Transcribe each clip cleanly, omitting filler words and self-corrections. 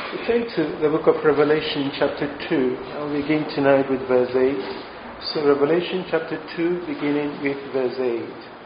We turn to the book of Revelation chapter 2. I'll begin tonight with verse 8. So Revelation chapter 2 beginning with verse 8.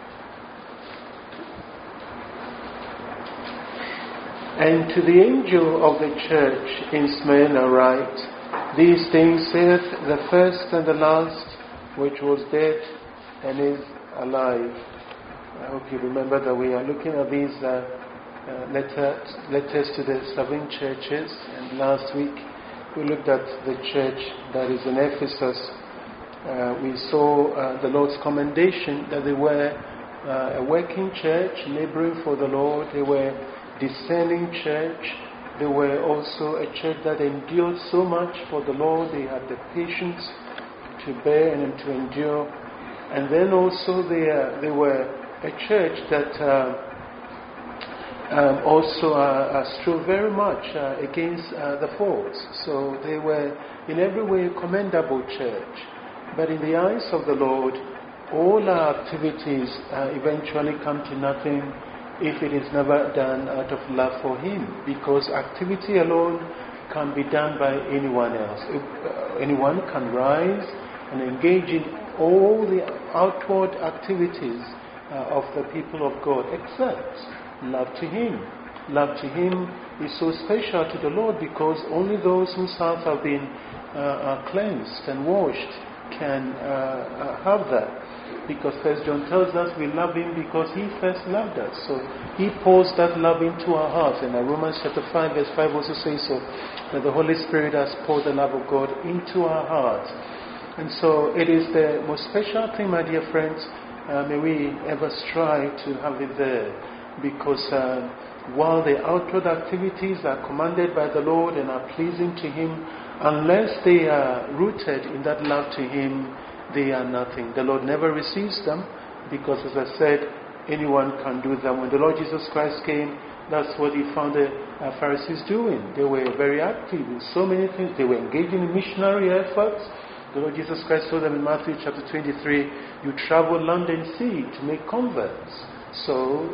And to the angel of the church in Smyrna write, These things saith the first and the last, which was dead and is alive. I hope you remember that we are looking at these letters to the 7 churches, and last week we looked at the church that is in Ephesus. We saw the Lord's commendation that they were a working church, laboring for the Lord. They were discerning church. They were also a church that endured so much for the Lord. They had the patience to bear and to endure. And then also they were a church that also strove very much against the faults. So they were in every way a commendable church. But in the eyes of the Lord, all our activities eventually come to nothing if it is never done out of love for Him. Because activity alone can be done by anyone else. Anyone can rise and engage in all the outward activities of the people of God, except love to Him. Love to Him is so special to the Lord because only those whose hearts have been cleansed and washed can have that. Because 1 John tells us we love Him because He first loved us. So He pours that love into our hearts. And Romans chapter 5 verse 5 also says so, that the Holy Spirit has poured the love of God into our hearts. And so it is the most special thing, my dear friends. May we ever strive to have it there. Because while the outward activities are commanded by the Lord and are pleasing to Him, unless they are rooted in that love to Him, they are nothing. The Lord never receives them because, as I said, anyone can do them. When the Lord Jesus Christ came, that's what He found the Pharisees doing. They were very active in so many things. They were engaging in missionary efforts. The Lord Jesus Christ told them in Matthew chapter 23, you travel land and sea to make converts. So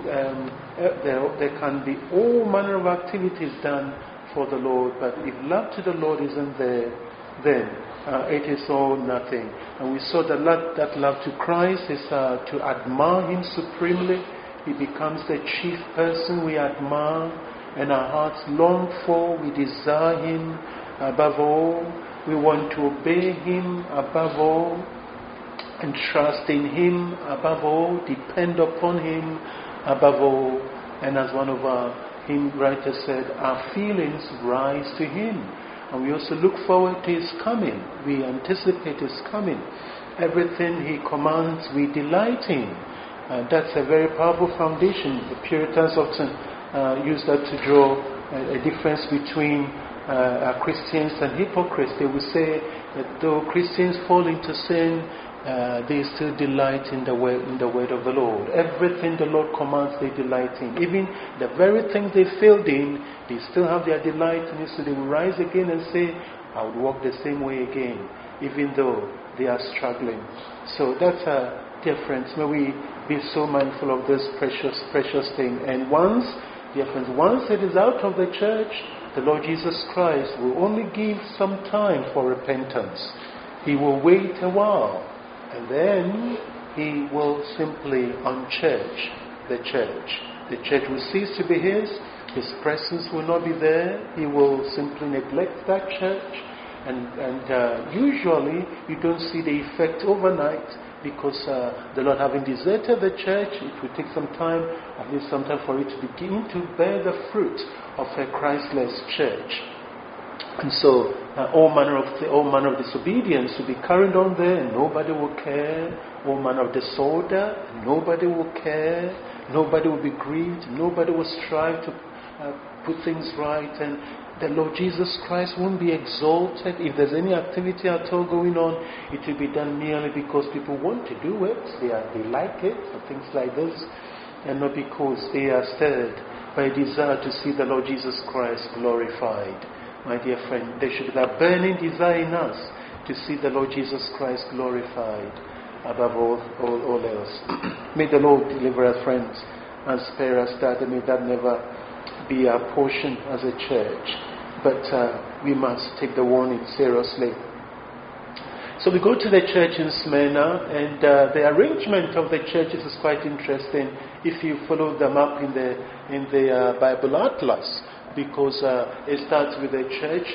there can be all manner of activities done for the Lord, but if love to the Lord isn't there, then it is all nothing. And we saw that love to Christ is to admire Him supremely. He becomes the chief person we admire, and our hearts long for. We desire Him above all. We want to obey Him above all, and trust in Him above all, depend upon Him above all. And as one of our hymn writers said, our feelings rise to Him. And we also look forward to His coming. We anticipate His coming. Everything He commands, we delight in. That's a very powerful foundation. The Puritans often use that to draw a difference between Christians and hypocrites. They would say that though Christians fall into sin, they still delight in the word of the Lord. Everything the Lord commands, they delight in. Even the very thing they failed in, they still have their delight in it. So they will rise again and say, I would walk the same way again, even though they are struggling. So that's a difference. May we be so mindful of this precious thing. And once it is out of the church, the Lord Jesus Christ will only give some time for repentance. He will wait a while, and then He will simply unchurch the church. The church will cease to be His. His presence will not be there. He will simply neglect that church. And usually you don't see the effect overnight because the Lord having deserted the church, it will take some time, at least some time for it to begin to bear the fruit of a Christless church. And so all manner of disobedience will be carried on there, and nobody will care. All manner of disorder, nobody will care. Nobody will be grieved. Nobody will strive to put things right. And the Lord Jesus Christ won't be exalted. If there's any activity at all going on, it will be done merely because people want to do it. They like it, or things like this, and not because they are stirred by a desire to see the Lord Jesus Christ glorified. My dear friend, there should be that burning desire in us to see the Lord Jesus Christ glorified above all else. May the Lord deliver us, friends, and spare us that, and may that never be our portion as a church. but we must take the warning seriously. So we go to the church in Smyrna, and the arrangement of the churches is quite interesting if you follow them up in the Bible Atlas, because it starts with the church.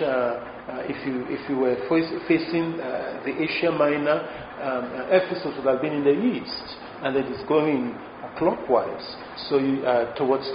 If you were facing the Asia Minor, Ephesus would have been in the east, and it is going clockwise. So you, towards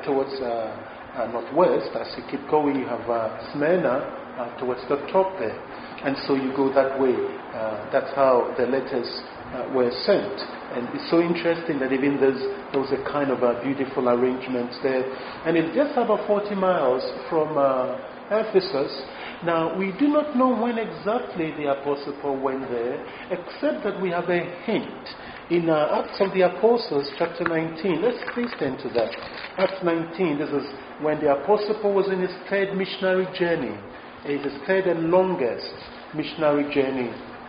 northwest, as you keep going, you have Smyrna towards the top there. And so you go that way. That's how the letters were sent. And it's so interesting that even there was a kind of a beautiful arrangement there. And it's just about 40 miles from Ephesus. Now, we do not know when exactly the Apostle Paul went there, except that we have a hint. In Acts of the Apostles, chapter 19, let's please turn to that. Acts 19, this is when the Apostle Paul was in his third missionary journey. It is his third and longest missionary journey.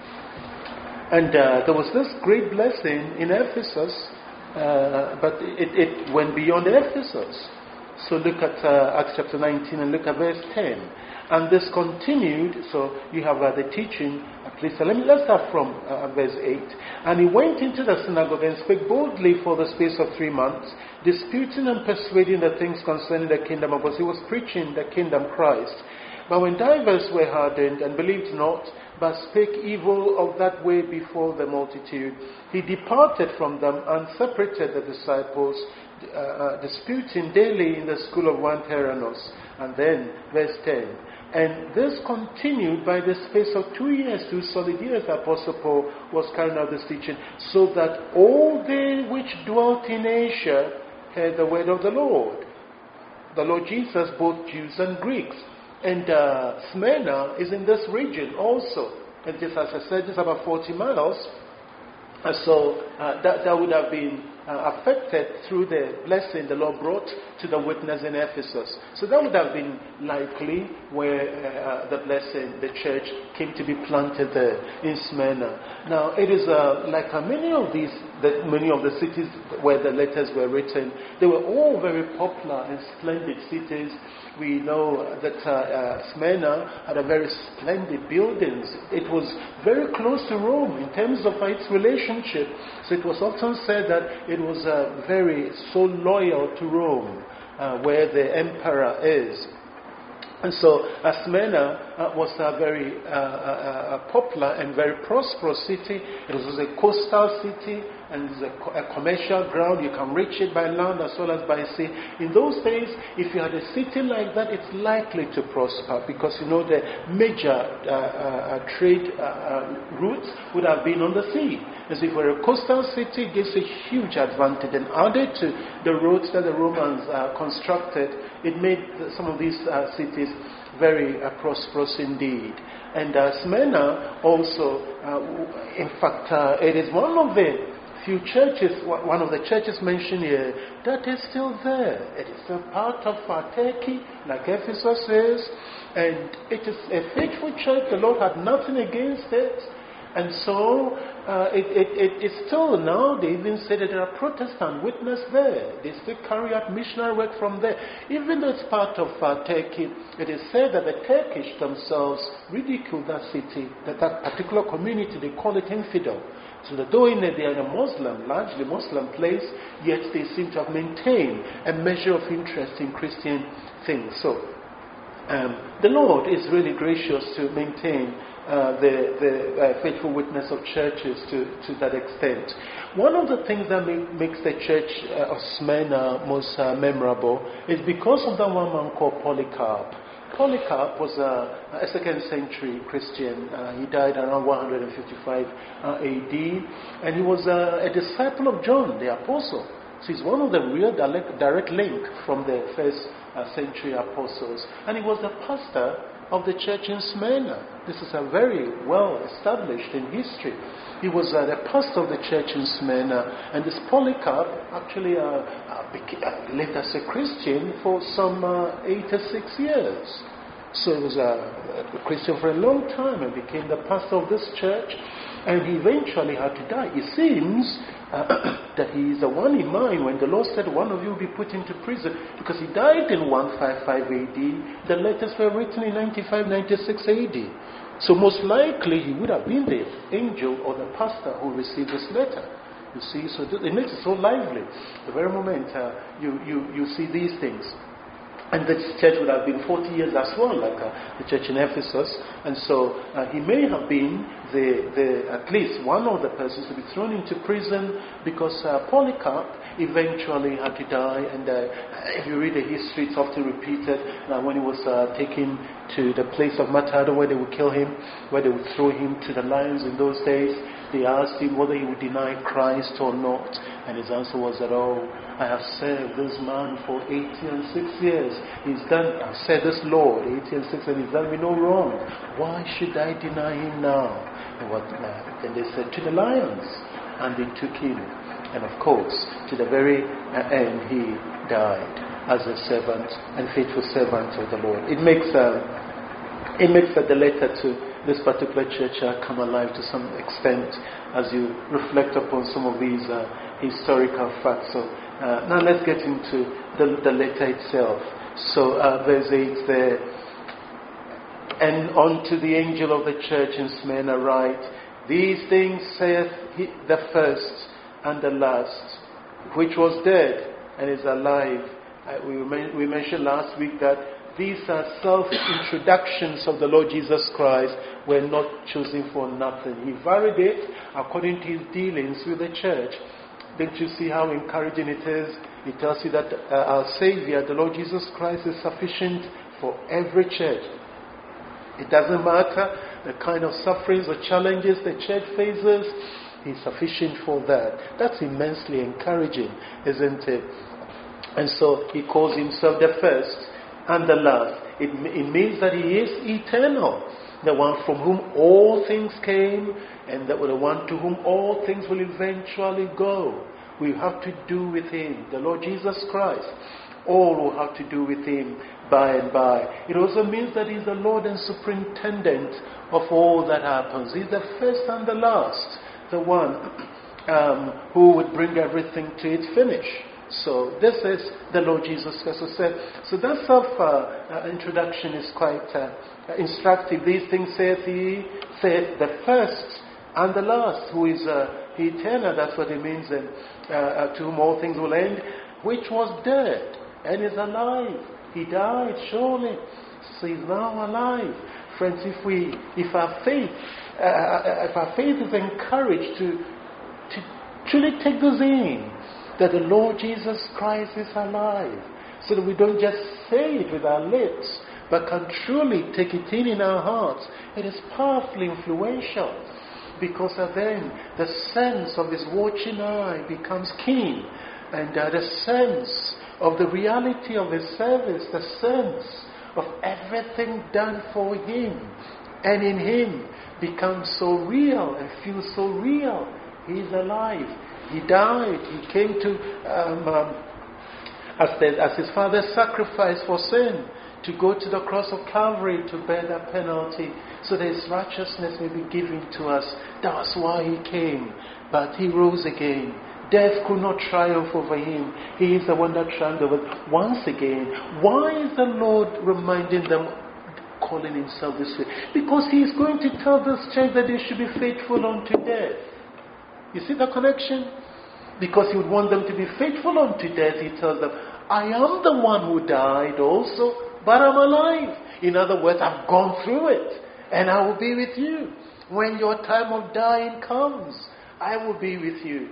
And there was this great blessing in Ephesus, but it went beyond Ephesus. So look at Acts chapter 19 and look at verse 10. And this continued, so you have the teaching. Please, let's start from verse 8. And he went into the synagogue and spake boldly for the space of 3 months, disputing and persuading the things concerning the kingdom of God. He was preaching the kingdom Christ. But when divers were hardened and believed not, but spake evil of that way before the multitude, he departed from them and separated the disciples, disputing daily in the school of one Tyrannus. And then, verse 10, and this continued by the space of 2 years, 2 solid years, the Apostle Paul was carrying out this teaching, so that all they which dwelt in Asia heard the word of the Lord Jesus, both Jews and Greeks. And Smyrna is in this region also. And just as I said, just about 40 miles. So that would have been affected through the blessing the Lord brought to the witness in Ephesus. So that would have been likely where the blessing, the church came to be planted there in Smyrna. Now it is like many of the cities where the letters were written, they were all very popular and splendid cities. We know that Smyrna had a very splendid buildings. It was very close to Rome in terms of its relationship. So it was often said that it was very so loyal to Rome, where the emperor is. And so Smyrna was a very popular and very prosperous city. It was a coastal city and it's a commercial ground. You can reach it by land as well as by sea. In those days, if you had a city like that, it's likely to prosper because, you know, the major trade routes would have been on the sea. As if we're a coastal city, it gives a huge advantage. And added to the roads that the Romans constructed, it made some of these cities very prosperous indeed. And Smyrna also, in fact, it is one of the few churches, one of the churches mentioned here, that is still there. It is a part of Turkey, like Ephesus is, and it is a faithful church. The Lord had nothing against it. And so it's still now, they even say that there are Protestant witness there. They still carry out missionary work from there. Even though it's part of Turkey, it is said that the Turkish themselves ridicule that city, that particular community, they call it infidel. So that though they are a Muslim, largely Muslim place, yet they seem to have maintained a measure of interest in Christian things. So the Lord is really gracious to maintain the faithful witness of churches to that extent. One of the things that makes the church of Smyrna most memorable is because of that one man called Polycarp. Polycarp was a 2nd century Christian. He died around 155 AD, and he was a disciple of John the Apostle. So he's one of the real direct link from the 1st century apostles. And he was the pastor of the church in Smyrna. This is a very well established in history. He was the pastor of the church in Smyrna, and this Polycarp actually lived as a Christian for some 86 years. So he was a Christian for a long time and became the pastor of this church, and he eventually had to die. It seems that he is the one in mind when the Lord said one of you will be put into prison, because he died in 155 AD. The letters were written in 95, 96 AD. So most likely he would have been the angel or the pastor who received this letter. You see, so it makes it so lively. The very moment you see these things. And this church would have been 40 years as well, like the church in Ephesus. And so he may have been at least one of the persons to be thrown into prison, because Polycarp eventually had to die. And if you read the history, it's often repeated when he was taken to the place of martyrdom where they would kill him, where they would throw him to the lions in those days. They asked him whether he would deny Christ or not. And his answer was that, I have served this man for 80 and 6 years. I've served this Lord 80 and 6, and he's done me no wrong. Why should I deny him now? And they said, to the lions. And they took him. And of course, to the very end, he died as a servant and faithful servant of the Lord. It makes the letter to this particular church come alive to some extent as you reflect upon some of these historical facts. So now let's get into the letter itself. So verse 8 there. And unto the angel of the church in Smyrna write, these things saith he, the first and the last, which was dead and is alive. We mentioned last week that these are self-introductions of the Lord Jesus Christ. Were not chosen for nothing. He varied it according to his dealings with the church. Don't you see how encouraging it is? It tells you that our Savior, the Lord Jesus Christ, is sufficient for every church. It doesn't matter the kind of sufferings or challenges the church faces. He's sufficient for that. That's immensely encouraging, isn't it? And so he calls himself the first and the last. It means that he is eternal, the one from whom all things came, and the one to whom all things will eventually go. We have to do with him, the Lord Jesus Christ. All will have to do with him by and by. It also means that he's the Lord and superintendent of all that happens. He's the first and the last, the one who would bring everything to its finish. So this is the Lord Jesus Christ. So that self-introduction is quite instructive. These things saith he, saith the first and the last, who is eternal. That's what it means. And to whom all things will end, which was dead and is alive. He died, surely. So he's now alive. Friends, if our faith is encouraged to truly take this in, that the Lord Jesus Christ is alive, so that we don't just say it with our lips, but can truly take it in our hearts, it is powerfully influential, because then the sense of his watching eye becomes keen, and the sense of the reality of his service, the sense of everything done for him and in him becomes so real and feels so real. He is alive. He died. He came to, as his father's sacrifice for sin, to go to the cross of Calvary to bear that penalty, so that his righteousness may be given to us. That's why he came. But he rose again. Death could not triumph over him. He is the one that triumphed over once again. Why is the Lord reminding them, calling himself this way? Because he is going to tell this church that they should be faithful unto death. You see the connection? Because he would want them to be faithful unto death, he tells them, I am the one who died also, but I'm alive. In other words, I've gone through it, and I will be with you. When your time of dying comes, I will be with you.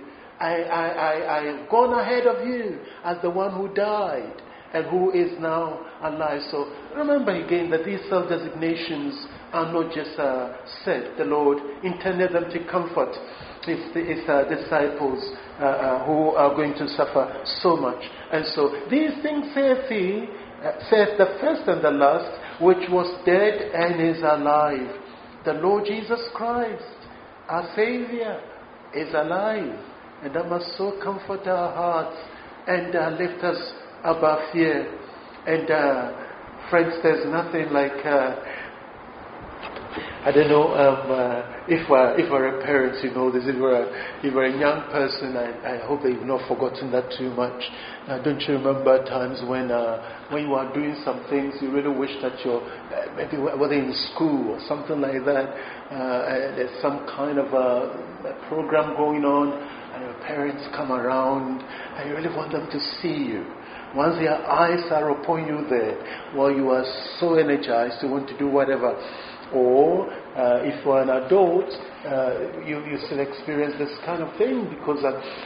I have gone ahead of you as the one who died and who is now alive. So remember again that these self-designations are not just said. The Lord intended them to comfort his disciples who are going to suffer so much. And so these things saith he, saith the first and the last, which was dead and is alive. The Lord Jesus Christ, our Savior, is alive. And that must so comfort our hearts and lift us above fear. And friends, there's nothing like I don't know if we're a parent, you know this. If we're a young person, I hope that you've not forgotten that too much. Don't you remember times when you are doing some things you really wish that you're maybe whether in school or something like that, there's some kind of a program going on, and your parents come around, and you really want them to see you. Once their eyes are upon you there, well, you are so energized, you want to do whatever. Or if you're an adult, you still experience this kind of thing because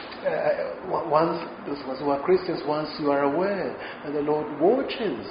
once you are Christians, once you are aware that the Lord watches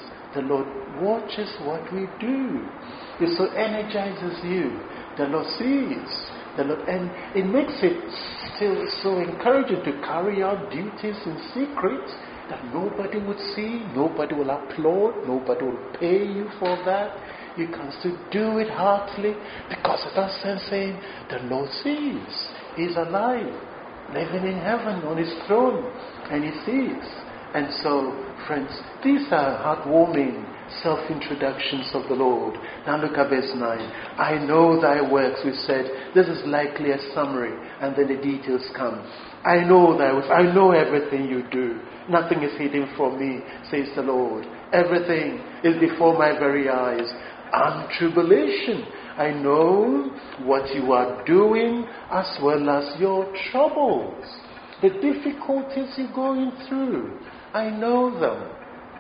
what we do. It so energizes you. The Lord sees. And it makes it still so encouraging to carry out duties in secret that nobody would see, nobody will applaud, nobody will pay you for that. You can still do it heartily because of that sense saying, the Lord sees. He's alive, living in heaven on his throne, and he sees. And so, friends, these are heartwarming self-introductions of the Lord. Now look at verse 9. I know thy works, we said. This is likely a summary, and then the details come. I know thy works. I know everything you do. Nothing is hidden from me, says the Lord. Everything is before my very eyes. And tribulation. I know what you are doing as well as your troubles. The difficulties you're going through. I know them.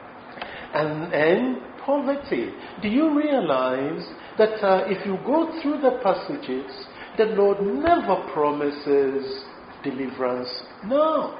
And poverty. Do you realize that if you go through the passages, the Lord never promises deliverance? No.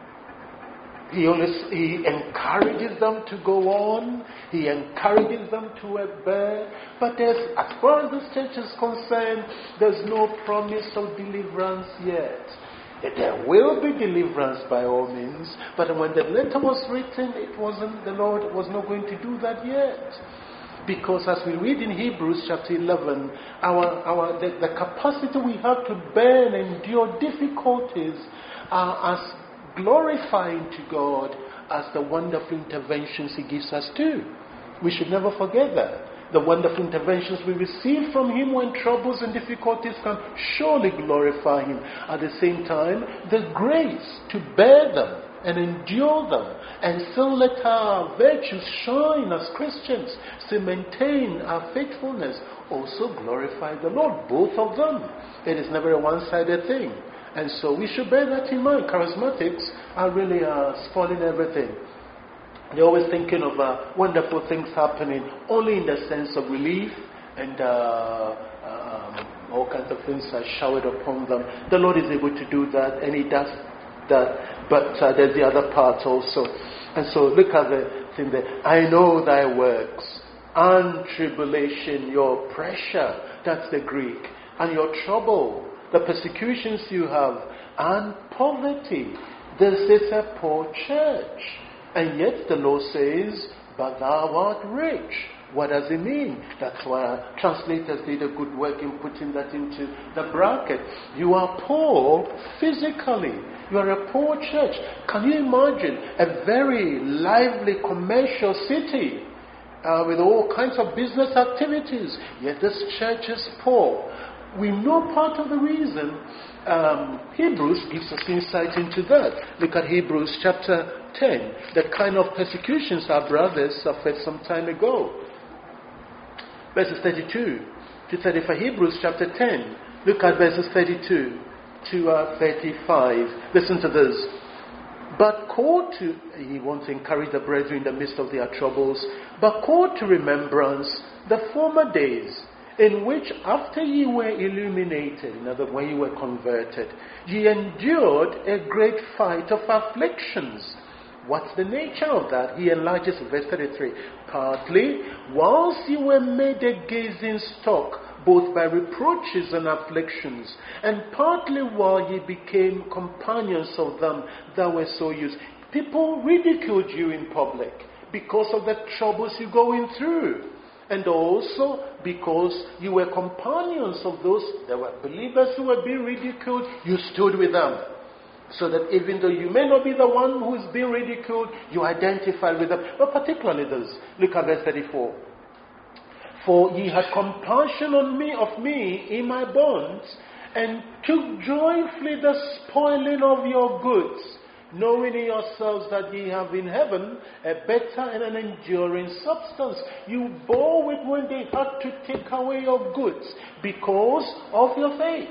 He encourages them to go on. He encourages them to bear. But as far as this church is concerned, there's no promise of deliverance yet. There will be deliverance by all means, but when the letter was written, the Lord was not going to do that yet. Because as we read in Hebrews chapter 11, the capacity we have to bear and endure difficulties are as glorifying to God as the wonderful interventions He gives us too. We should never forget that. The wonderful interventions we receive from Him when troubles and difficulties come surely glorify Him. At the same time, the grace to bear them and endure them and still let our virtues shine as Christians, to maintain our faithfulness, also glorify the Lord. Both of them. It is never a one-sided thing. And so we should bear that in mind. Charismatics are really spoiling everything. They're always thinking of wonderful things happening only in the sense of relief and all kinds of things are showered upon them. The Lord is able to do that, and He does that. But there's the other part also. And so look at the thing there. I know thy works and tribulation, your pressure, that's the Greek, and your trouble, the persecutions you have, and poverty. This is a poor church. And yet the Lord says, but thou art rich. What does it mean? That's why translators did a good work in putting that into the bracket. You are poor physically. You are a poor church. Can you imagine a very lively commercial city with all kinds of business activities, yet this church is poor? We know part of the reason. Hebrews gives us insight into that. Look at Hebrews chapter 10, the kind of persecutions our brothers suffered some time ago. Verses 32 to 35. Hebrews chapter 10. Look at verses 32 to 35. Listen to this. But call to, he wants to encourage the brethren in the midst of their troubles, but call to remembrance the former days, in which after ye were illuminated, in other words, when you were converted, ye endured a great fight of afflictions. What's the nature of that? He enlarges verse 33. Partly, whilst you were made a gazing stock, both by reproaches and afflictions, and partly while ye became companions of them that were so used. People ridiculed you in public because of the troubles you're going through. And also because you were companions of those, there were believers who were being ridiculed, you stood with them. So that even though you may not be the one who is being ridiculed, you identify with them. But particularly this. Look at verse 34. For ye had compassion on me of me in my bonds, and took joyfully the spoiling of your goods, knowing in yourselves that ye have in heaven a better and an enduring substance. You bore with when they had to take away your goods because of your faith.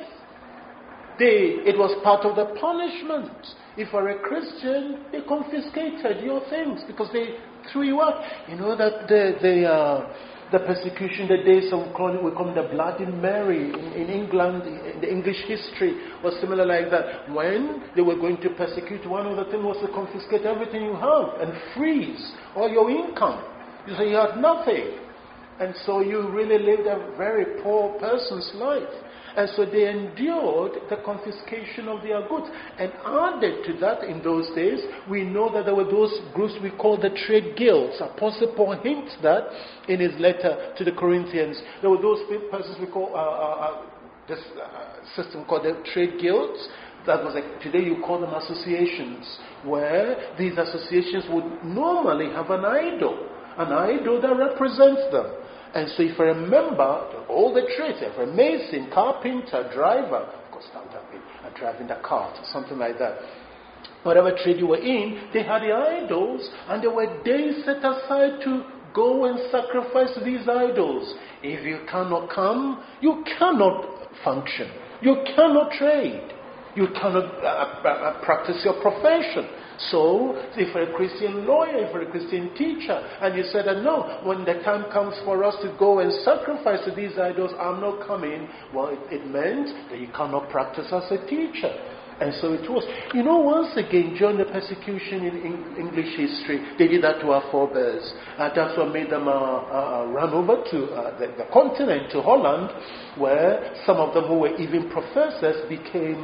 It was part of the punishment. If you are a Christian, they confiscated your things because they threw you out. You know that the persecution, the days of we call the Bloody Mary in England, in the English history was similar like that. When they were going to persecute, one of the things was to confiscate everything you have and freeze all your income. You say you had nothing. And so you really lived a very poor person's life. And so they endured the confiscation of their goods. And added to that, in those days, we know that there were those groups we call the trade guilds. Apostle Paul hints that in his letter to the Corinthians. There were those persons we call this system called the trade guilds. That was today you call them associations, where these associations would normally have an idol that represents them. And so if I remember all the trades, if a mason, carpenter, driver, of course that would have been driving the cart or something like that. Whatever trade you were in, they had the idols, and there were days set aside to go and sacrifice these idols. If you cannot come, you cannot function. You cannot trade. You cannot practice your profession. So, if you're a Christian lawyer, if you're a Christian teacher, and you said that no, when the time comes for us to go and sacrifice to these idols, I'm not coming, well, it meant that you cannot practice as a teacher. And so it was. You know, once again, during the persecution in English history, they did that to our forebears. That's what made them run over to the continent, to Holland, where some of them who were even professors became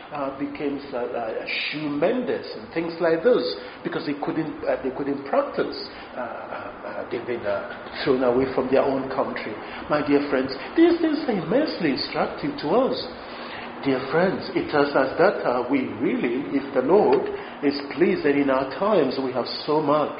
shoe menders and things like those, because they couldn't practice. They've been thrown away from their own country. My dear friends, these things are immensely instructive to us. Dear friends, it tells us that we really, if the Lord is pleased that in our times we have so much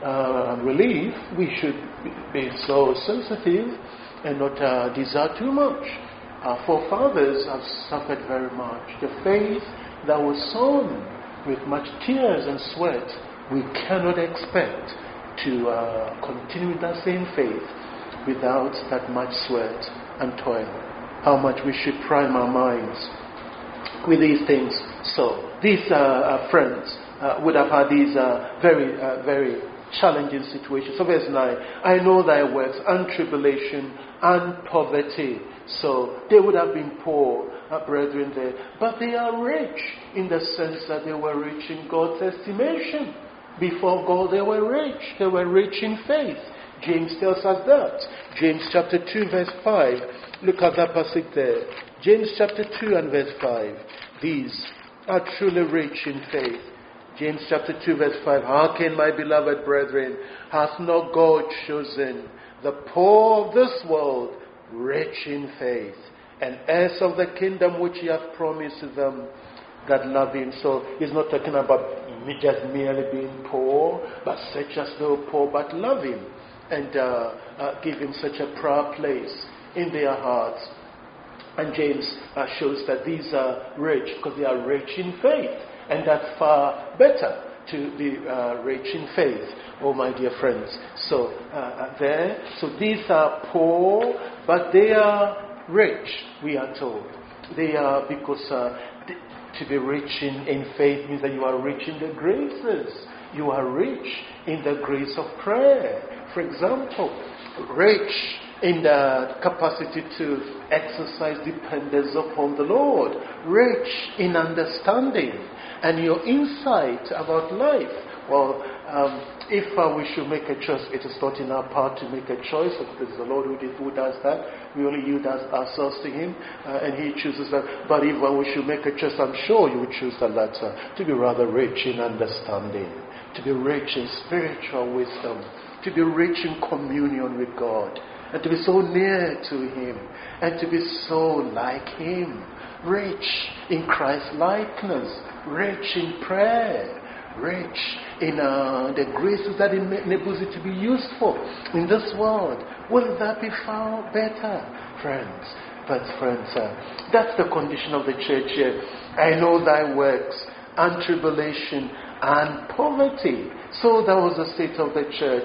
relief, we should be so sensitive and not desire too much. Our forefathers have suffered very much. The faith that was sown with much tears and sweat, we cannot expect to continue that same faith without that much sweat and toil. How much we should prime our minds with these things. So these friends would have had these very, very challenging situations. So verse 9, I know thy works and tribulation and poverty. So they would have been poor, brethren there. But they are rich in the sense that they were rich in God's estimation. Before God they were rich. They were rich in faith. James tells us that. James chapter 2 verse 5. Look at that passage there. James chapter 2 and verse 5. These are truly rich in faith. James chapter 2 verse 5. Hearken, my beloved brethren, hath not God chosen the poor of this world rich in faith, and heirs of the kingdom which he hath promised to them that love him? So he's not talking about just merely being poor, but such as though poor, but love him and give him such a proud place in their hearts. And James shows that these are rich because they are rich in faith, and that's far better to be rich in faith, oh my dear friends. So so these are poor, but they are rich, we are told. They are because to be rich in faith means that you are rich in the graces. You are rich in the grace of prayer. For example, rich in the capacity to exercise dependence upon the Lord, rich in understanding and your insight about life. Well, if we should make a choice, it is not in our power to make a choice. It is the Lord who does that. We only yield ourselves to Him, and He chooses that. But if we should make a choice, I'm sure you would choose the latter, to be rather rich in understanding, to be rich in spiritual wisdom, to be rich in communion with God, and to be so near to Him, and to be so like Him, rich in Christ likeness, rich in prayer, rich in the graces that enables it to be useful in this world. Will that be far better, friends? But friends, that's the condition of the church here. I know thy works and tribulation and poverty. So that was the state of the church.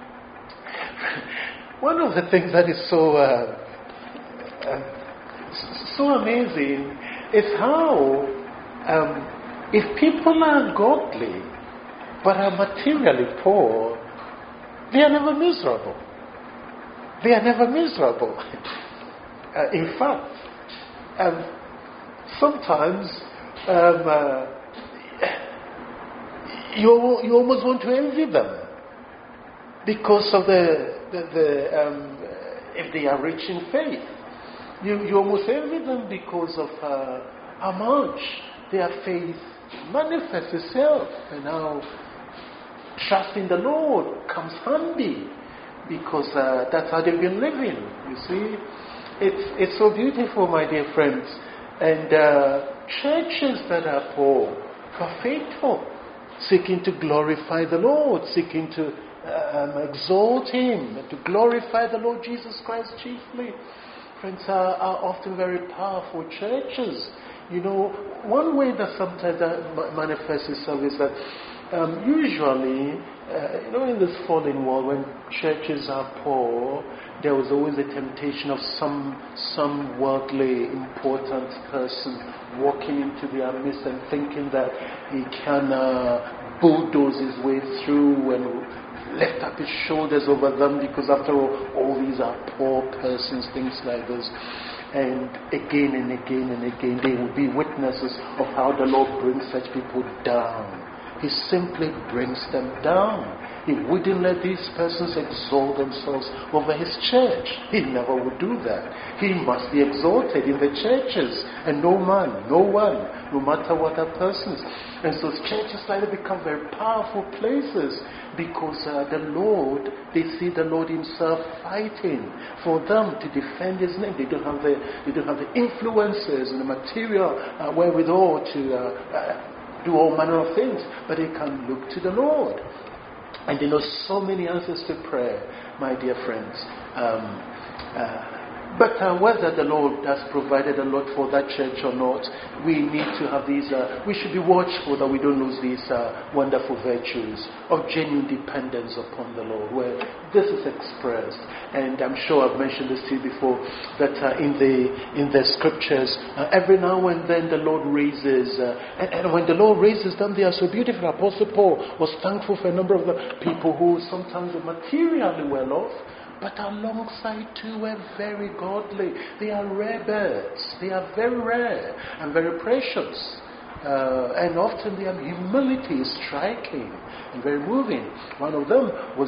One of the things that is so amazing is how if people are godly but are materially poor, they are never miserable. They are never miserable. In fact, sometimes you almost want to envy them because of if they are rich in faith. You almost envy them because of how much their faith manifests itself and how trust in the Lord comes handy because that's how they've been living. You see, it's so beautiful, my dear friends. And churches that are poor are faithful, seeking to glorify the Lord, seeking to exalt Him, to glorify the Lord Jesus Christ chiefly. Friends, are often very powerful churches. You know, one way that sometimes that manifests itself is that usually, in this fallen world, when churches are poor, there was always a temptation of some worldly important person walking into their midst and thinking that he can bulldoze his way through and lift up his shoulders over them, because after all these are poor persons, things like this. And again and again and again, they will be witnesses of how the Lord brings such people down. He simply brings them down. He wouldn't let these persons exalt themselves over His church. He never would do that. He must be exalted in the churches, and no man, no one, no matter what a person is. And so churches like to become very powerful places because the Lord, they see the Lord Himself fighting for them to defend His name. They don't have the influences and the material wherewithal to do all manner of things, but they can look to the Lord. And they know so many answers to prayer, my dear friends. But whether the Lord has provided a lot for that church or not, we need to have these, we should be watchful that we don't lose these wonderful virtues of genuine dependence upon the Lord, where this is expressed. And I'm sure I've mentioned this to you before, that in the scriptures, every now and then the Lord raises, and when the Lord raises them, they are so beautiful. Apostle Paul was thankful for a number of the people who sometimes are materially well off, but alongside too were very godly. They are rare birds. They are very rare and very precious. And often their humility is striking and very moving. One of them was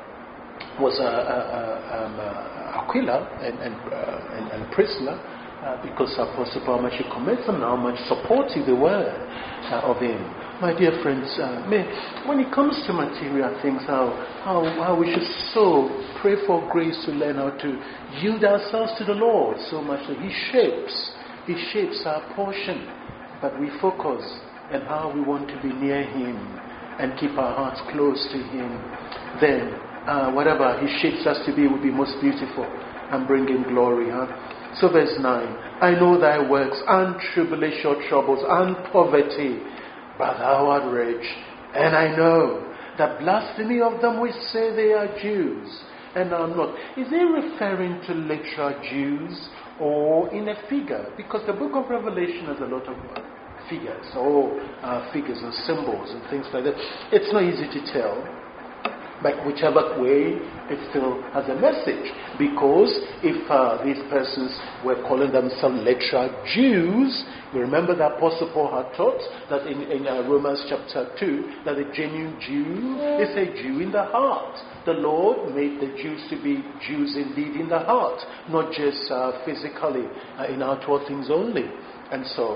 Aquila and Priscilla, because Apostle Paul much comments on how much supportive they were of him. My dear friends, when it comes to material things, how we should so pray for grace to learn how to yield ourselves to the Lord so much that He shapes our portion, but we focus on how we want to be near Him and keep our hearts close to Him. Then whatever He shapes us to be will be most beautiful and bring Him glory. So verse 9, I know thy works and tribulation, troubles and poverty, but thou art rich. And I know the blasphemy of them which say they are Jews and are not. Is he referring to literal Jews or in a figure? Because the book of Revelation has a lot of figures, figures and symbols and things like that. It's not easy to tell. But whichever way, it still has a message. Because if these persons were calling themselves literal Jews, we remember the Apostle Paul had taught that in Romans chapter 2, that a genuine Jew is a Jew in the heart. The Lord made the Jews to be Jews indeed in the heart, not just physically in outward things only. And so,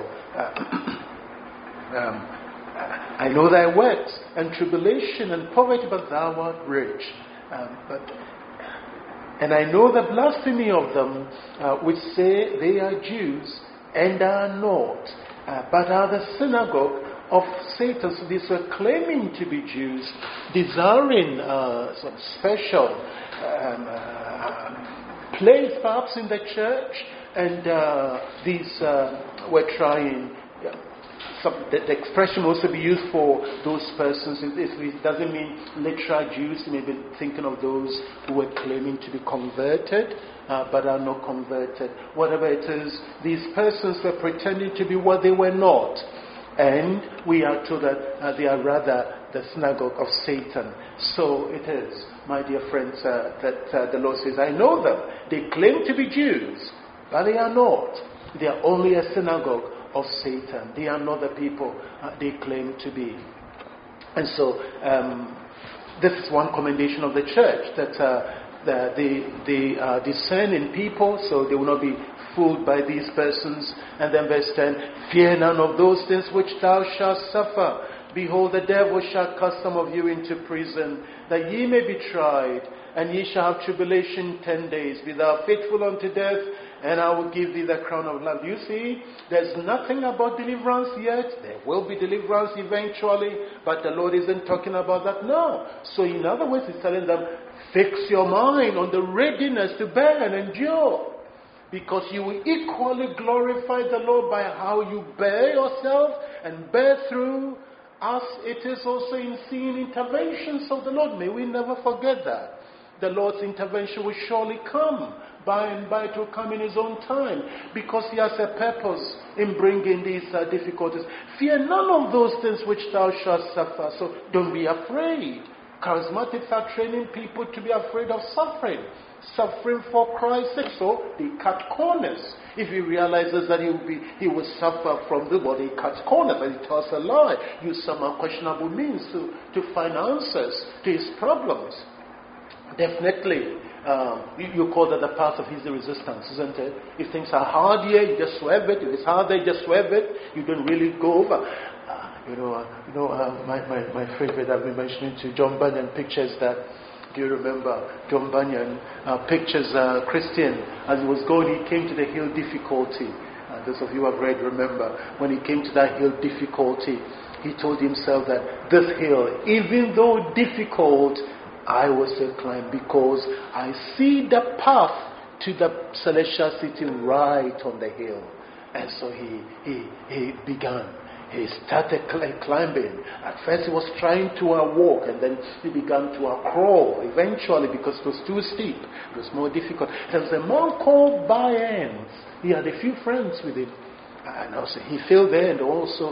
I know thy works and tribulation and poverty, but thou art rich. And I know the blasphemy of them which say they are Jews and are not, but are the synagogue of Satan. So these were claiming to be Jews, desiring some special place perhaps in the church, and these were trying. The expression will also be used for those persons. It doesn't mean literal Jews. You may be thinking of those who were claiming to be converted, but are not converted. Whatever it is, these persons were pretending to be what they were not. And we are told that they are rather the synagogue of Satan. So it is, my dear friends, that the Lord says, I know them. They claim to be Jews, but they are not. They are only a synagogue of Satan. They are not the people they claim to be. And so this is one commendation of the church, that they are discerning people, so they will not be fooled by these persons. And then verse 10, fear none of those things which thou shalt suffer. Behold, the devil shall cast some of you into prison, that ye may be tried, and ye shall have tribulation 10 days. Be thou faithful unto death, and I will give thee the crown of life. You see, there's nothing about deliverance yet. There will be deliverance eventually, but the Lord isn't talking about that now. So in other words, He's telling them, fix your mind on the readiness to bear and endure, because you will equally glorify the Lord by how you bear yourself and bear through, as it is also in seeing interventions of the Lord. May we never forget that. The Lord's intervention will surely come. By and by it will come in His own time, because He has a purpose in bringing these difficulties. Fear none of those things which thou shalt suffer. So don't be afraid. Charismatics are training people to be afraid of suffering. Suffering for Christ's sake. So they cut corners. If he realizes that he will suffer from the body, he cuts corners and he tells a lie. Use some unquestionable means to find answers to his problems. Definitely, you call that the path of easy resistance, isn't it? If things are hard here, you just swerve it. If it's hard there, you just swerve it. You don't really go over. My favorite, I've been mentioning to John Bunyan pictures that. Do you remember John Bunyan pictures Christian as he was going? He came to the hill difficulty. Those of you who have read remember when he came to that hill difficulty, he told himself that this hill, even though difficult, I will still climb, because I see the path to the celestial city right on the hill. And so he began. He started climbing. At first he was trying to walk, and then he began to crawl eventually, because it was too steep. It was more difficult. There was a man called Baynes. He had a few friends with him. And also he fell there, and also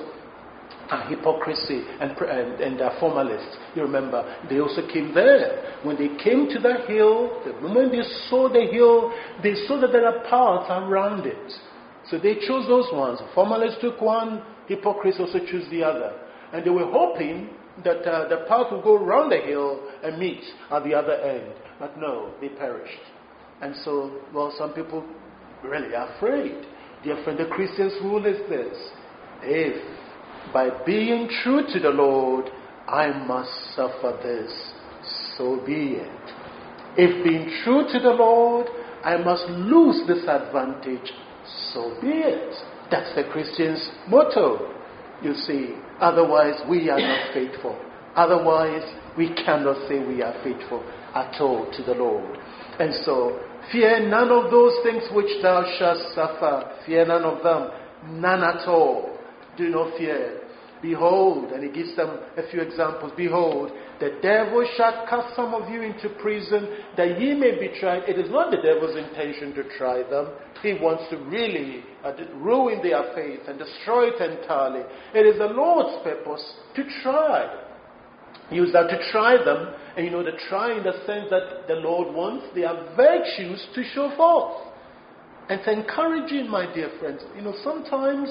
hypocrisy and formalists. You remember, they also came there. When they came to the hill, the moment they saw the hill, they saw that there are paths around it. So they chose those ones. Formalists took one, hypocrites also chose the other. And they were hoping that the path would go around the hill and meet at the other end. But no, they perished. And so, some people really are afraid. Dear friend, the Christian's rule is this: if by being true to the Lord, I must suffer this, so be it. If being true to the Lord, I must lose this advantage, so be it. That's the Christian's motto, you see. Otherwise, we are not faithful. Otherwise, we cannot say we are faithful at all to the Lord. And so, fear none of those things which thou shalt suffer. Fear none of them. None at all. Do not fear. Behold, and he gives them a few examples. Behold, the devil shall cast some of you into prison, that ye may be tried. It is not the devil's intention to try them. He wants to really ruin their faith and destroy it entirely. It is the Lord's purpose to try. Use that to try them. And the try in the sense that the Lord wants their virtues to show forth. And it's encouraging, my dear friends. Sometimes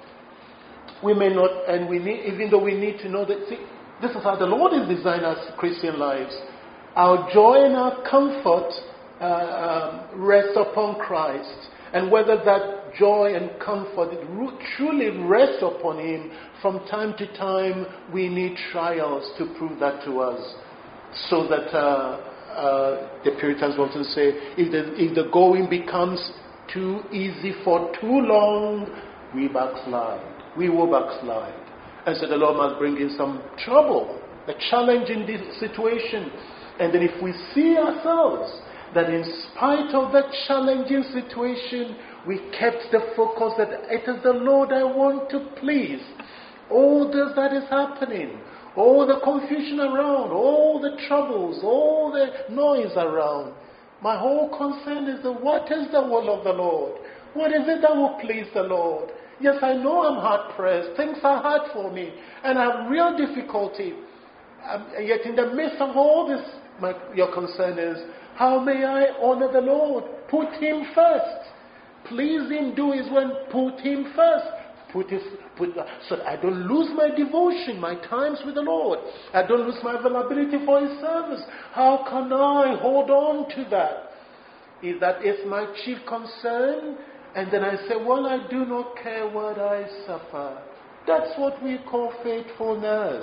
we may not, and we need, even though we need to know that, see, this is how the Lord has designed our Christian lives. Our joy and our comfort rest upon Christ. And whether that joy and comfort truly rests upon Him, from time to time we need trials to prove that to us. So that the Puritans often say, if the going becomes too easy for too long, we backslide. We will backslide. And so the Lord must bring in some trouble, a challenge in this situation. And then if we see ourselves that in spite of that challenging situation, we kept the focus that it is the Lord I want to please. All this that is happening, all the confusion around, all the troubles, all the noise around, my whole concern is that what is the will of the Lord? What is it that will please the Lord? Yes, I know I'm hard-pressed. Things are hard for me. And I have real difficulty. Yet in the midst of all this, your concern is, how may I honor the Lord? Put Him first. Please Him, do His will. Put Him first. So that I don't lose my devotion, my times with the Lord. I don't lose my availability for His service. How can I hold on to that? If that is my chief concern, and then I say, well, I do not care what I suffer. That's what we call faithfulness.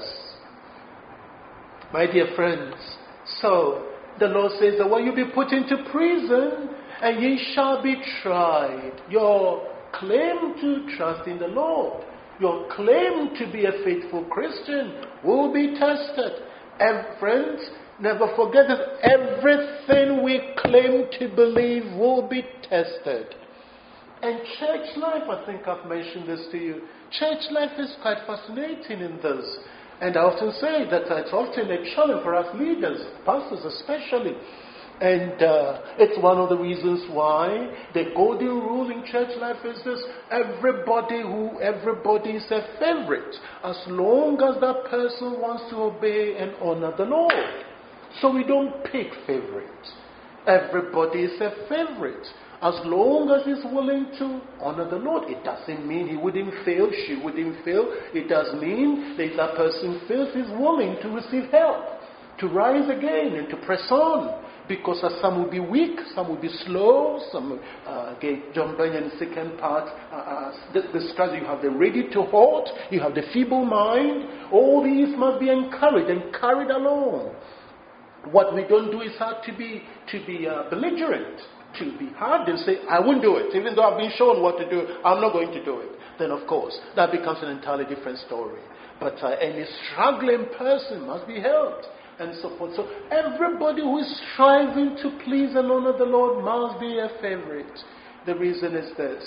My dear friends, so the Lord says that when you be put into prison, and ye shall be tried. Your claim to trust in the Lord, your claim to be a faithful Christian will be tested. And friends, never forget that everything we claim to believe will be tested. And church life, I think I've mentioned this to you. Church life is quite fascinating in this. And I often say that it's often a challenge for us leaders, pastors especially. And it's one of the reasons why the golden rule in church life is this: everybody is a favorite, as long as that person wants to obey and honor the Lord. So we don't pick favorites. Everybody is a favorite, as long as he's willing to honor the Lord. It doesn't mean he wouldn't fail, she wouldn't fail. It does mean that if that person fails, he's willing to receive help, to rise again and to press on. Because some will be weak, some will be slow, some, John Bunyan, second part, the strategy, you have the ready to halt, you have the feeble mind. All these must be encouraged and carried along. What we don't do is hard to be belligerent, to be hard and say, I won't do it. Even though I've been shown what to do, I'm not going to do it. Then, of course, that becomes an entirely different story. But any struggling person must be helped. And so forth. So everybody who is striving to please and honor the Lord must be a favorite. The reason is this.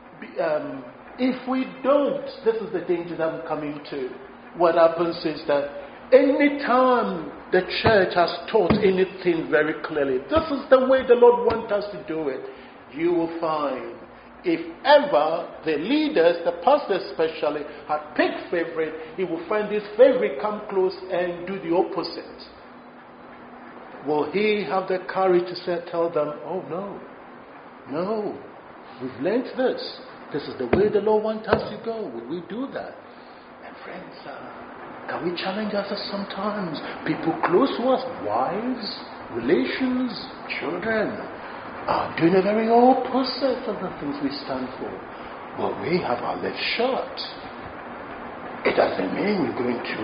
If we don't, this is the danger that I'm coming to. What happens is that any time the church has taught anything very clearly, this is the way the Lord wants us to do it, you will find, if ever the leaders, the pastors especially, had picked favorite, he will find this favorite come close and do the opposite. Will he have the courage to tell them, oh no, we've learned this. This is the way the Lord wants us to go. Will we do that? And friends, can we challenge ourselves sometimes? People close to us, wives, relations, children, are doing the very opposite of the things we stand for. Well, we have our lips shut. It doesn't mean we're going to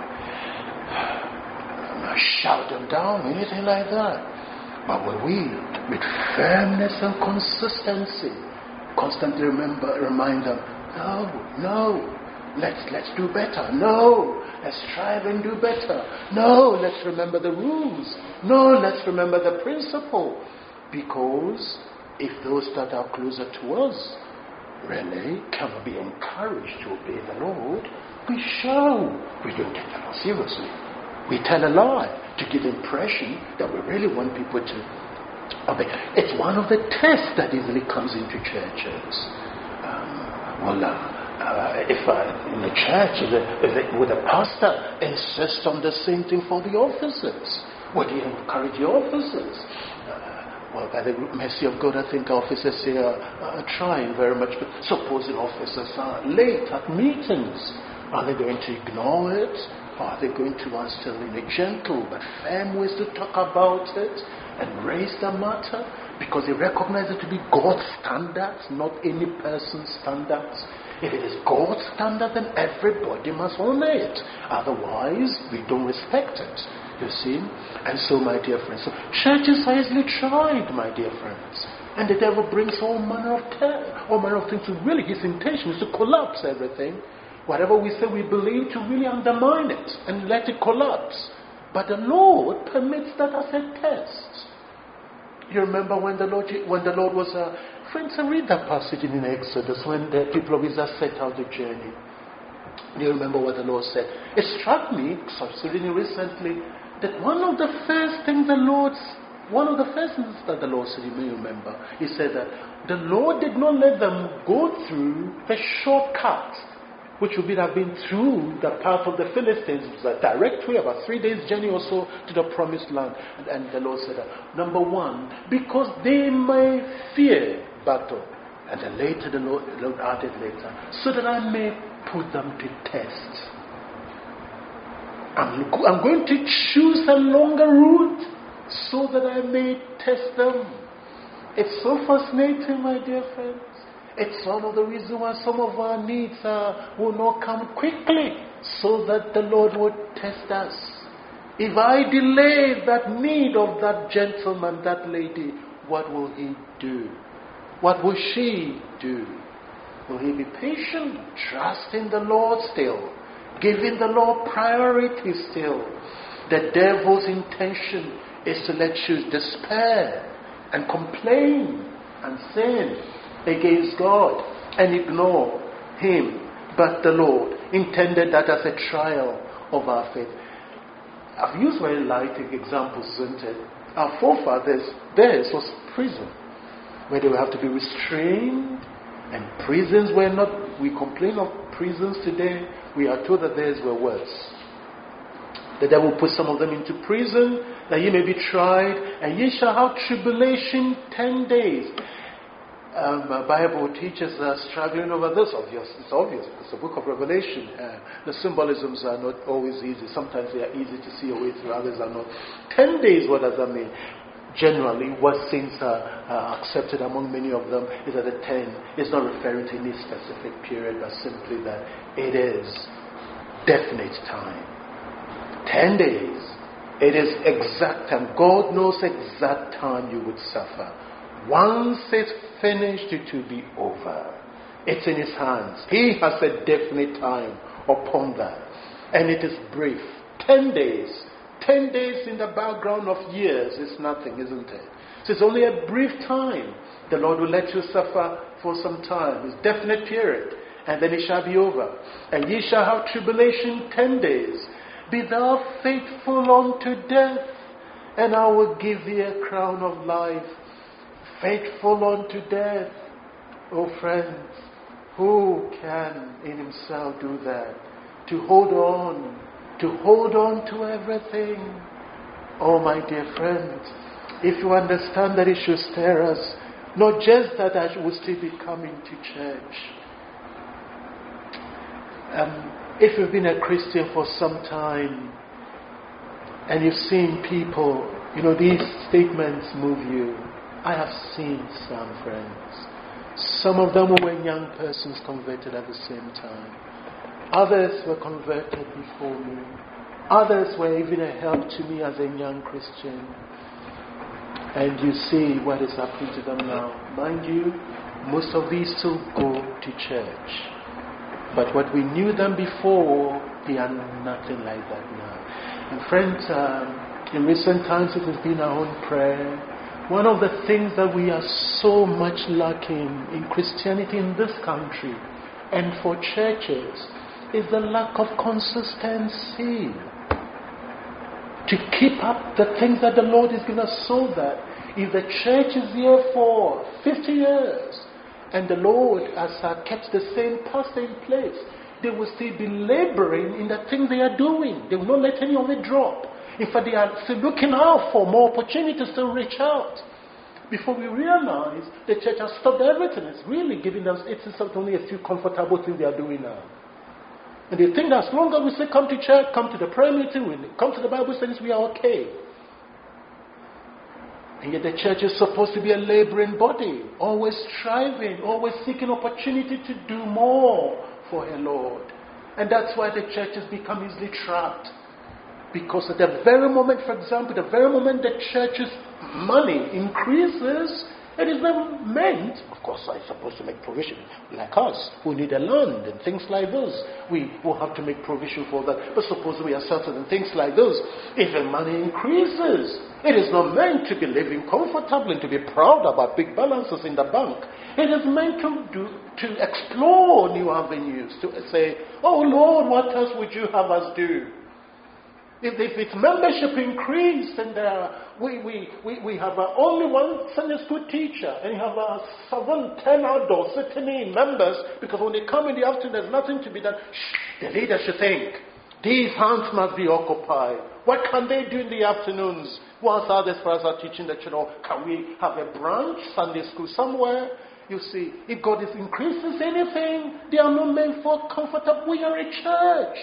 shout them down, anything like that. But when we, with firmness and consistency, constantly remind them, no, let's do better. No, let's strive and do better. No, let's remember the rules. No, let's remember the principle. Because if those that are closer to us really cannot be encouraged to obey the Lord, we don't take them seriously. We tell a lie to give the impression that we really want people to obey. It's one of the tests that easily comes into churches. If in the church, would the pastor insist on the same thing for the officers? Would he encourage the officers? Well, by the mercy of God, I think officers here are trying very much. But supposing officers are late at meetings, are they going to ignore it? Or are they going to still in a gentle but firm ways to talk about it and raise the matter? Because they recognize it to be God's standards, not any person's standards. If it is God's standard, then everybody must honor it. Otherwise, we don't respect it. You see? And so, my dear friends, so churches are easily tried, my dear friends. And the devil brings all manner of things. Really, his intention is to collapse everything. whatever we say we believe, to really undermine it and let it collapse. But the Lord permits that as a test. You remember when the Lord was, friends, read that passage in Exodus when the people of Israel set out the journey. Do you remember what the Lord said? It struck me, reading recently, that one of the first things that the Lord said, you may remember, He said that the Lord did not let them go through the shortcut, which would have been through the path of the Philistines. It was a direct way, about 3 days' journey or so to the promised land. And the Lord said, number one, because they may fear battle. And then later, the Lord added later, so that I may put them to test. I'm going to choose a longer route so that I may test them. It's so fascinating, my dear friends. It's one of the reasons why some of our needs will not come quickly, so that the Lord would test us. If I delay that need of that gentleman, that lady, what will he do? What will she do? Will he be patient, trusting the Lord still, giving the Lord priority still? The devil's intention is to let you despair and complain and sin against God and ignore Him. But the Lord intended that as a trial of our faith. I've used very light examples, isn't it? Our forefathers, theirs was prison, where they would have to be restrained, and prisons were not. We complain of prisons today. We are told that theirs were worse. The devil put some of them into prison, that ye may be tried, and ye shall have tribulation 10 days. The Bible teaches us struggling over this. It's obvious. It's the book of Revelation. The symbolisms are not always easy. Sometimes they are easy to see a way through, others are not. 10 days, what does that mean? Generally, what things are accepted among many of them is that the 10 is not referring to any specific period, but simply that it is definite time. 10 days. It is exact time. God knows exact time you would suffer. Once it's finished, it will be over. It's in His hands. He has a definite time upon that. And it is brief. 10 days. 10 days in the background of years is nothing, isn't it? So it's only a brief time. The Lord will let you suffer for some time. It's a definite period. And then it shall be over. And ye shall have tribulation 10 days. Be thou faithful unto death, and I will give thee a crown of life. Faithful unto death. Oh friends, who can in himself do that? To hold on to everything. Oh my dear friends, if you understand that it should stir us, not just that I will still be coming to church. If you've been a Christian for some time and you've seen people, these statements move you. I have seen some friends. Some of them were young persons converted at the same time. Others were converted before me. Others were even a help to me as a young Christian. And you see what is happening to them now. Mind you, most of these still go to church. But what we knew them before, they are nothing like that now. And friends, in recent times it has been our own prayer. One of the things that we are so much lacking in Christianity in this country and for churches is the lack of consistency. To keep up the things that the Lord is going to so that if the church is here for 50 years, and the Lord has kept the same pastor in place, they will still be laboring in the things they are doing. They will not let any of it drop. In fact, they are still looking out for more opportunities to reach out. Before we realize, the church has stopped everything. It's really giving them, it's only a few comfortable things they are doing now. And they think that as long as we say come to church, come to the prayer meeting, we come to the Bible studies, we are okay. And yet the church is supposed to be a laboring body, always striving, always seeking opportunity to do more for her Lord. And that's why the church has become easily trapped. Because at the very moment, for example, the very moment the church's money increases, It is never meant, of course, I'm supposed to make provision. Like us, who need a land and things like those. We will have to make provision for that. But suppose we are settled in things like those. If the money increases, it is not meant to be living comfortably and to be proud about big balances in the bank. It is meant to explore new avenues, to say, oh Lord, what else would you have us do? If its membership increased and we have only one Sunday school teacher and you have 10 adults sitting in members, because when they come in the afternoon there's nothing to be done. The leader should think, these hands must be occupied. What can they do in the afternoons? Once others are teaching the children, can we have a branch Sunday school somewhere? You see, if God increases anything, they are not meant for comfortable. We are a church.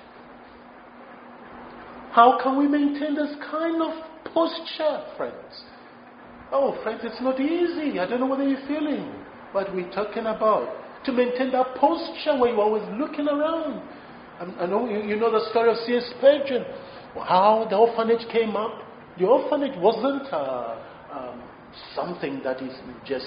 How can we maintain this kind of posture, friends? Oh, friends, it's not easy. I don't know what you're feeling. What we're talking about. To maintain that posture where you're always looking around. I know you know the story of C.S. Spurgeon. How the orphanage came up. The orphanage wasn't something that is just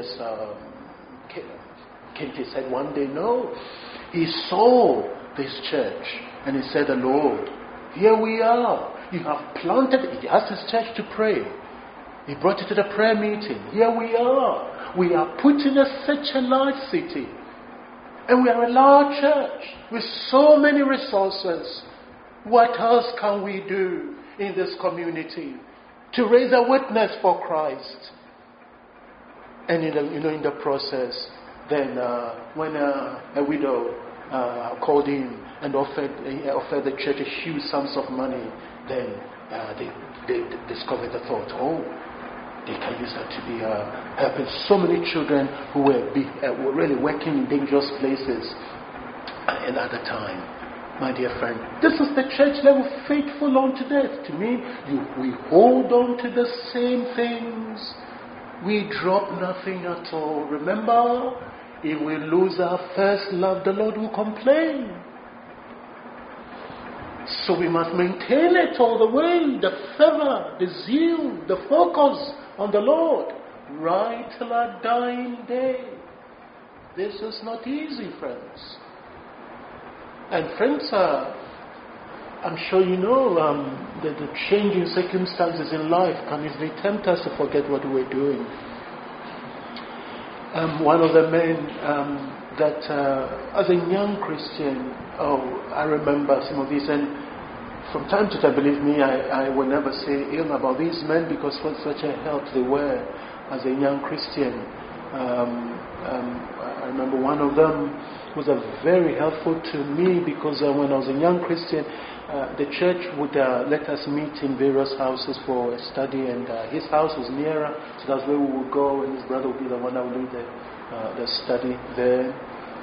came to his head one day. No. He saw this church and he said, Lord, here we are. You have planted it. He asked his church to pray. He brought it to the prayer meeting. Here we are. We are put in such a large city. And we are a large church with so many resources. What else can we do in this community to raise a witness for Christ? And in the process, then when a widow called in and offered the church a huge sums of money, then they discovered the thought, they can use that to be helping so many children who were really working in dangerous places at the time. My dear friend, this is the church level, faithful unto death. To me, we hold on to the same things. We drop nothing at all. Remember, if we lose our first love, the Lord will complain. So we must maintain it all the way, the fervor, the zeal, the focus on the Lord, right till our dying day. This is not easy, friends. And friends, I'm sure you know that the changing circumstances in life can easily tempt us to forget what we're doing. One of the men that, as a young Christian, I remember some of these, and from time to time, believe me, I will never say ill about these men because what such a help they were as a young Christian. I remember one of them was very helpful to me because when I was a young Christian, the church would let us meet in various houses for a study, and his house was nearer, so that's where we would go, and his brother would be the one that would lead the study there.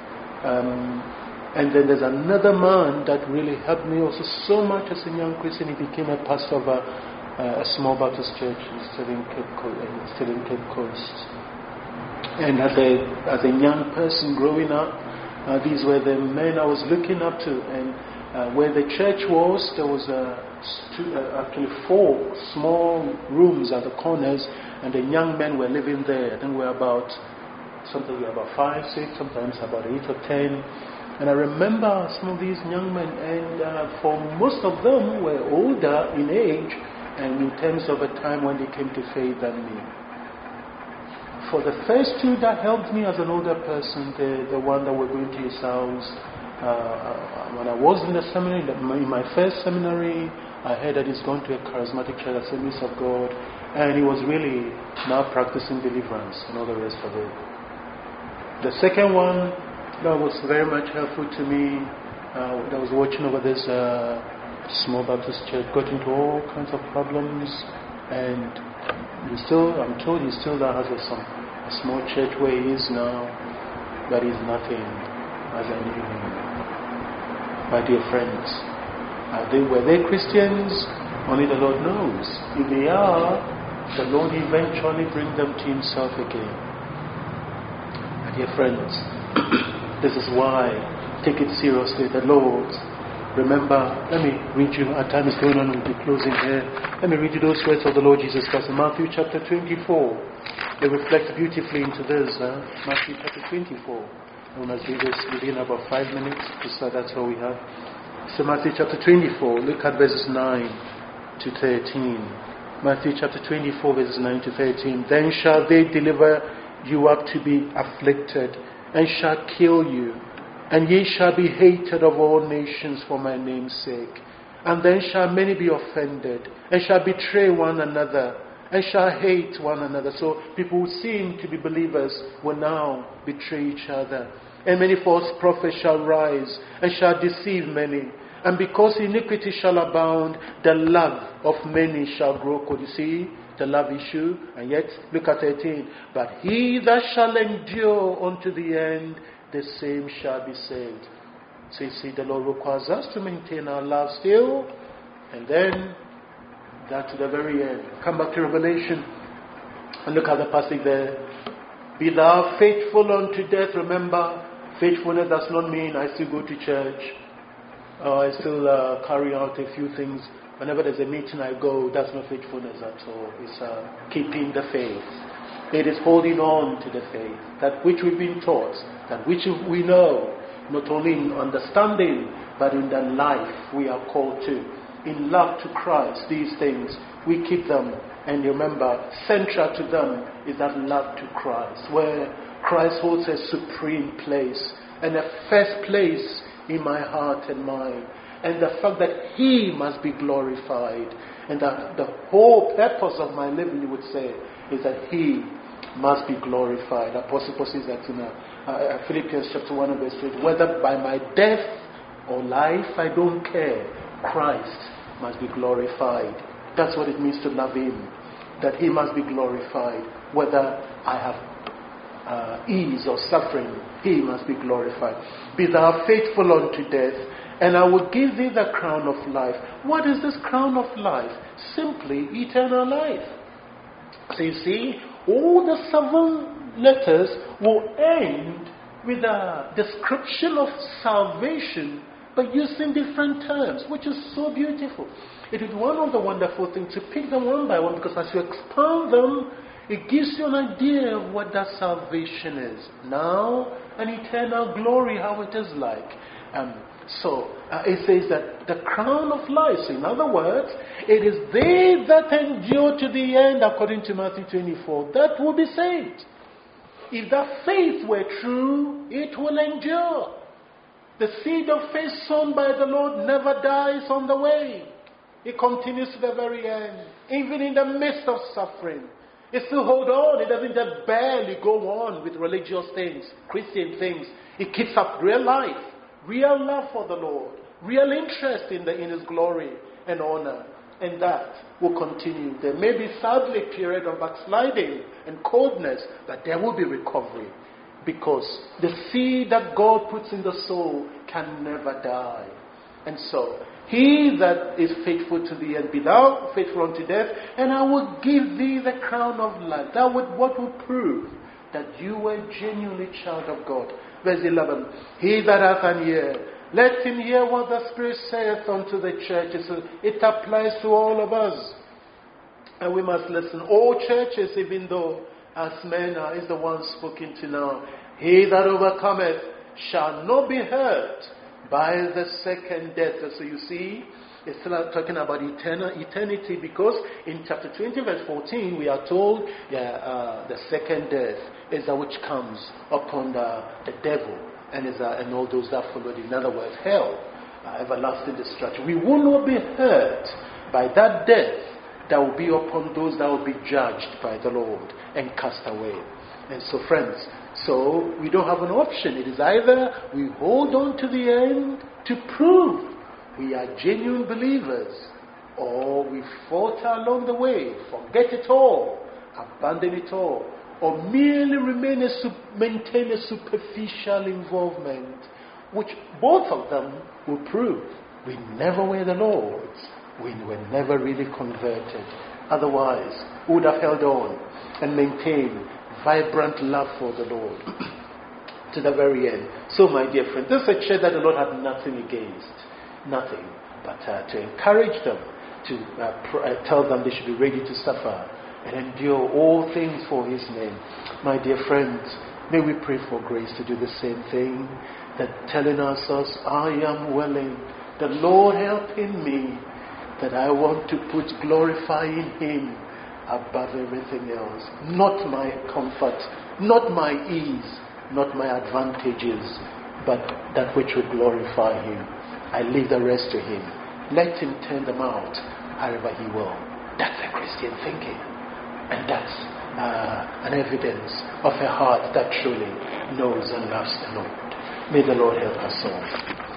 And then there's another man that really helped me also so much as a young Christian. He became a pastor of a small Baptist church still in Cape Coast. And as a young person growing up, these were the men I was looking up to. And where the church was, there was actually 4 small rooms at the corners, and the young men were living there. I think sometimes we were about 5, 6, sometimes about 8 or 10. And I remember some of these young men, and for most of them were older in age and in terms of a time when they came to faith than me. For the first 2 that helped me as an older person, the one that were going to his house, when I was in the seminary, in my first seminary, I heard that he's going to a charismatic church, Assemblies of God, and he was really now practicing deliverance and all the rest of it. The second one that was very much helpful to me, that was watching over this small Baptist church, got into all kinds of problems, and I'm told he still has a small church where he is now, but he's nothing as I knew him. My dear friends, were they Christians? Only the Lord knows. If they are, the Lord eventually bring them to himself again. My dear friends, this is why, take it seriously, the Lord Remember, let me read you, our time is going on, we'll be closing here. Let me read you those words of the Lord Jesus Christ in Matthew chapter 24. They reflect beautifully into this, Matthew chapter 24. I want to do this within about 5 minutes, so that's all we have. So Matthew chapter 24, look at verses 9 to 13. Matthew chapter 24, verses 9 to 13. Then shall they deliver you up to be afflicted, and shall kill you. And ye shall be hated of all nations for my name's sake. And then shall many be offended, and shall betray one another, and shall hate one another. So people who seem to be believers will now betray each other. And many false prophets shall rise, and shall deceive many. And because iniquity shall abound, the love of many shall grow cold. You see the love issue? And yet, look at 13. But he that shall endure unto the end, the same shall be saved. So you see, the Lord requires us to maintain our love still, and then that to the very end. Come back to Revelation and look at the passage there. Be thou faithful unto death. Remember, faithfulness does not mean I still go to church, or I still carry out a few things. Whenever there's a meeting I go, that's not faithfulness at all. It's keeping the faith. It is holding on to the faith, that which we've been taught, that which we know, not only in understanding, but in the life we are called to. In love to Christ, these things, we keep them. And remember, central to them is that love to Christ, where Christ holds a supreme place, and a first place in my heart and mind. And the fact that He must be glorified. And that the whole purpose of my living, you would say, is that He must be glorified. Apostle Paul says that in Philippians chapter 1 and verse 8. Whether by my death or life, I don't care. Christ must be glorified. That's what it means to love Him. That He must be glorified. Whether I have ease or suffering, He must be glorified. Be thou faithful unto death, and I will give thee the crown of life. What is this crown of life? Simply eternal life. So you see, all the 7 letters will end with a description of salvation, but using different terms, which is so beautiful. It is one of the wonderful things to pick them one by one, because as you expound them, it gives you an idea of what that salvation is. Now, an eternal glory, how it is like. So it says that the crown of life. So in other words, it is they that endure to the end, according to Matthew 24, that will be saved. If that faith were true, it will endure. The seed of faith sown by the Lord never dies on the way. It continues to the very end, even in the midst of suffering. It still holds on. It doesn't just barely go on with religious things, Christian things. It keeps up real life. Real love for the Lord, real interest in His glory and honor, and that will continue. There may be sadly a period of backsliding and coldness, but there will be recovery, because the seed that God puts in the soul can never die. And so, he that is faithful to the end, be thou faithful unto death, and I will give thee the crown of life. That would what will prove that you were genuinely child of God. Verse 11, he that hath an ear, let him hear what the Spirit saith unto the churches. It applies to all of us. And we must listen. All churches, even though as men is the one spoken to now. He that overcometh shall not be hurt by the second death. So you see, it's still talking about eternity, because in chapter 20 verse 14 we are told the second death is that which comes upon the devil and all those that followed. In other words, hell, everlasting destruction. We will not be hurt by that death that will be upon those that will be judged by the Lord and cast away. And so friends, so we don't have an option. It is either we hold on to the end to prove we are genuine believers, or we falter along the way, forget it all, abandon it all, or merely maintain a superficial involvement, which both of them will prove we never were the Lord's. We were never really converted. Otherwise, we would have held on and maintained vibrant love for the Lord to the very end. So, my dear friend, this is a church that the Lord had nothing against. nothing, but to encourage them, to tell them they should be ready to suffer and endure all things for His name. My dear friends, may we pray for grace to do the same thing, that telling ourselves, I am willing, the Lord help in me, that I want to put glorifying Him above everything else. Not my comfort, not my ease, not my advantages, but that which will glorify Him. I leave the rest to Him. Let Him turn them out however He will. That's a Christian thinking. And that's an evidence of a heart that truly knows and loves the Lord. May the Lord help us all.